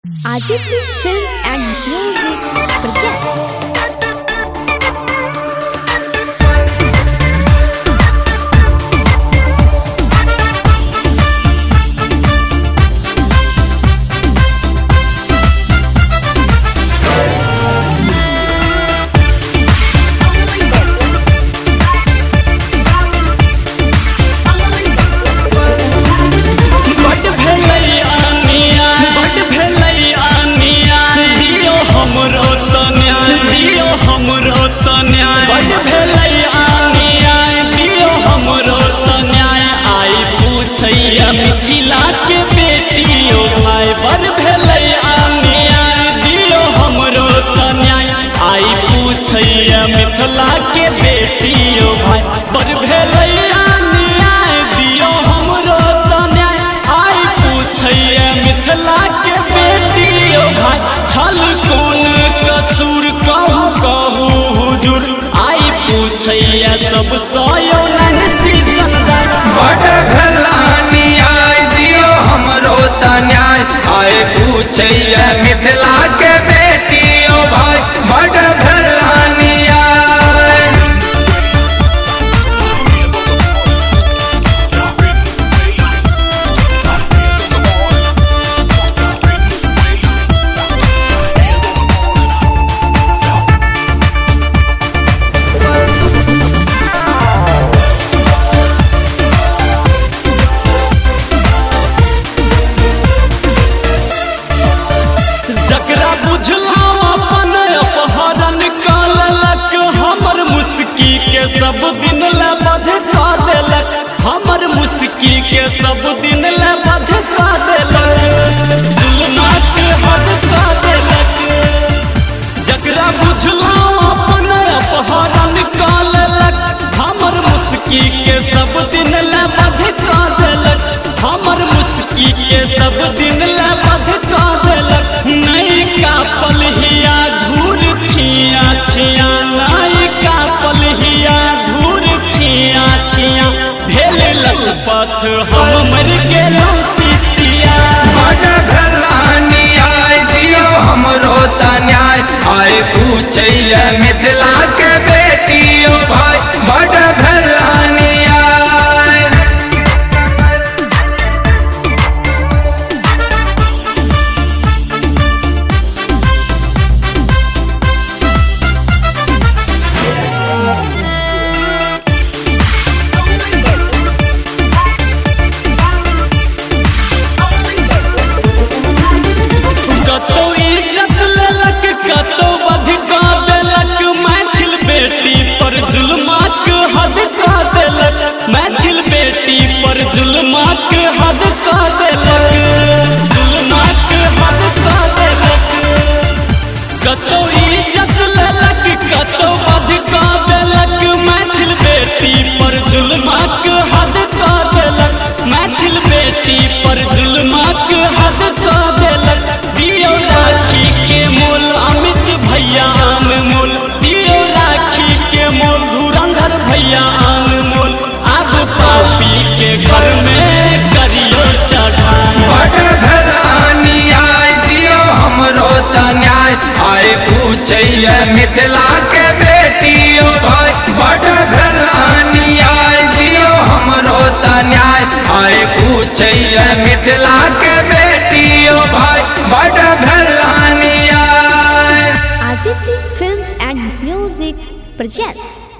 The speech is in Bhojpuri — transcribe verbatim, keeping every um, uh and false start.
Aditi Films and Music presents Mithila के बेटियो भाई बर भेलै अन्याय दियो हमरो त न्याय आई पूछैया मिथिला के बेटियो भाई बर भेलै अन्याय दियो हमरो त न्याय आई पूछैया मिथिला के बेटियो भाई छल कोन कसूर कहू कहू हुजूर आई पूछैया सब सयो ननसी संदर बड़ भेला आए पूछैया मिथिला के बेटियो भाई बड़ भेलानिया सब दिन ला बध का देलक हमर मुस्की के सब दिन ला बध का देलक जुल्मात हद का देलक जकरा बुझला अपन अपहरण का लेलक हमर मुस्की के सब दिन ला बध का देलक हमर मुस्की के सब दिन ला बध का देलक नहीं का पलहिया धूर छिया छिया नहीं का पलहिया छिया छिया भेले लखपत हम मर गेलौ चिचिया बड़ भेलानिया दियो हमरो त न्याय आए पूछैया मिथिला के बेटियो भाई बड़ भेलानिया मैथिल बेटी पर जुल्माक हद का देलक जुल्माक हद का देलक कतो इज्जत लेलक कतो वध का देलक मैथिल बेटी पर जुल्माक हद का देलक मैथिल बेटी पर जुल्माक हद का देलक दियो राखी के मोल अमित भैया अनमोल दियो राखी के मोल धुरंधर भैया अनमोल पापी के घर में करियो चढ़ा बड़ भेलानिया दियो हमरो त न्याय आए पूछैया मिथिला के बेटियो भाई बड़ भेलानिया दियो हमरो त न्याय आए पूछैया मिथिला के बेटियो भाई बड़ भेलानिया Aditi Films and Music presents